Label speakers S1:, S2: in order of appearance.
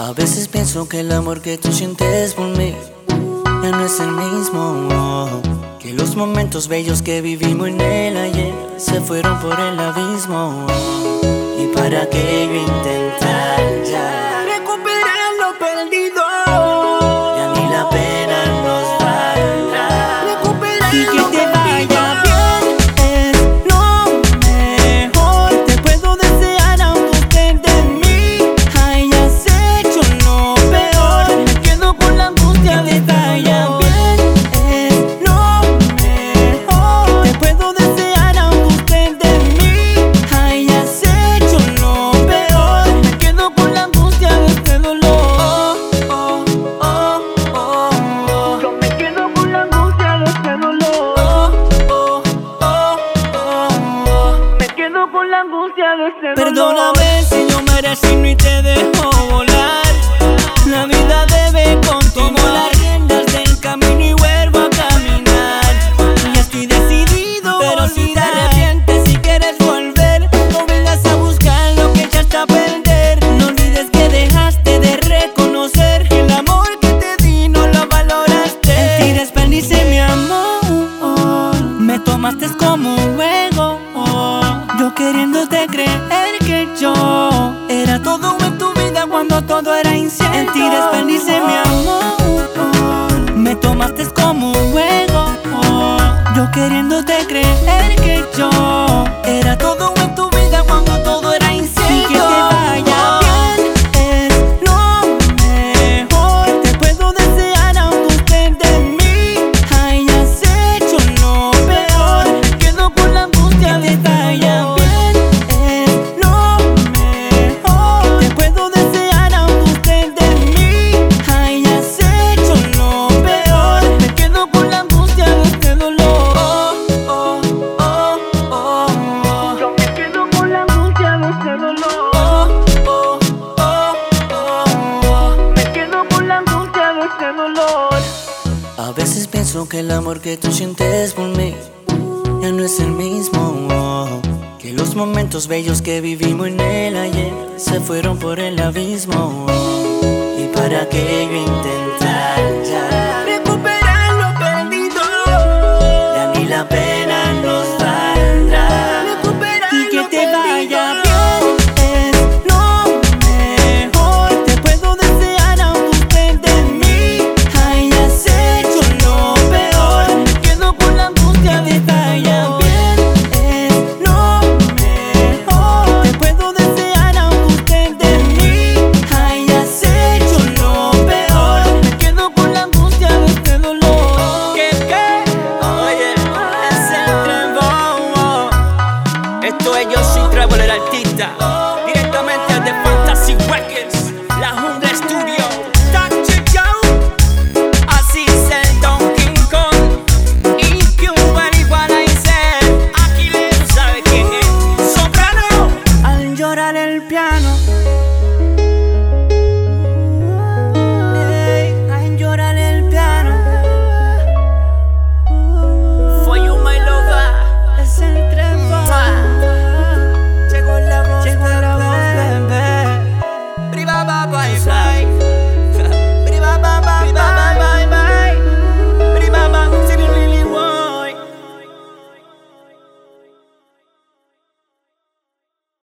S1: A veces pienso que el amor que tú sientes por mí ya no es el mismo, que los momentos bellos que vivimos en el ayer se fueron por el abismo. ¿Y para qué yo intentar ya
S2: recuperar lo perdido?
S1: Ya ni la pena nos valdrá.
S2: Recuperar
S1: Y que
S2: lo
S1: te vaya
S2: perdido
S1: bien es lo mejor. Te puedo desear aunque estés de mí hayas hecho lo peor. Me quedo con la angustia de que te vaya bien es lo mejor. Te puedo desear aunque estés de mí hayas hecho lo peor. Me quedo con la angustia de este dolor.
S2: Yo me quedo con la angustia de este dolor. Me quedo con la angustia de este dolor.
S1: Perdóname si yo me resigno y te dejo volar. La vida debe continuar. Tomo las riendas del camino y vuelvo a caminar. Ya estoy decidido, pero si te arrepientes y quieres volver, no vengas a buscar lo que echaste a perder. No olvides que dejaste de reconocer que el amor que te di no lo valoraste. En ti desperdicié mi amor, me tomaste como un juego. Yo queriéndote creer que yo era todo en tu vida cuando todo era incierto. En ti desperdicié mi amor, me tomaste como un juego. Yo queriéndote creer que yo era todo en tu vida cuando todo era incierto. Y que te vaya bien es lo mejor. Te puedo desear aunque estés de mí hayas hecho lo peor. Me quedo con la angustia de que te vaya bien es lo mejor. Te puedo desear aunque estés de mí hayas hecho lo peor. Me quedo con la angustia de este dolor.
S2: Yo me quedo con la angustia de este dolor. Me quedo con la angustia de este dolor.
S1: A veces pienso que el amor que tú sientes por mí ya no es el mismo, que los momentos bellos que vivimos en el ayer se fueron por el abismo. ¿Y para qué yo intentar ya
S2: Recuperar lo perdido.
S1: ya ni la pena nos valdrá?
S2: Recuperar
S1: Y que
S2: lo
S1: te vaya
S2: perdido.
S1: bien es lo mejor. Te puedo desear aunque estés de mí hayas hecho lo peor. Me quedo con la angustia de que te vaya bien es lo mejor. Te puedo desear aunque estés de mí hayas hecho lo peor. Me quedo con la angustia de este dolor. ¿Qué? Oye, es el Trevor.
S3: Esto es Yo Soy Trevor, el artista, directamente de Fantasy Records, La Jungla Studio. Dr. Joe, así es el Donkey Kong. Y Cuban igualizer, aquí le sabe quién es. Soprano.
S1: Al llorar el piano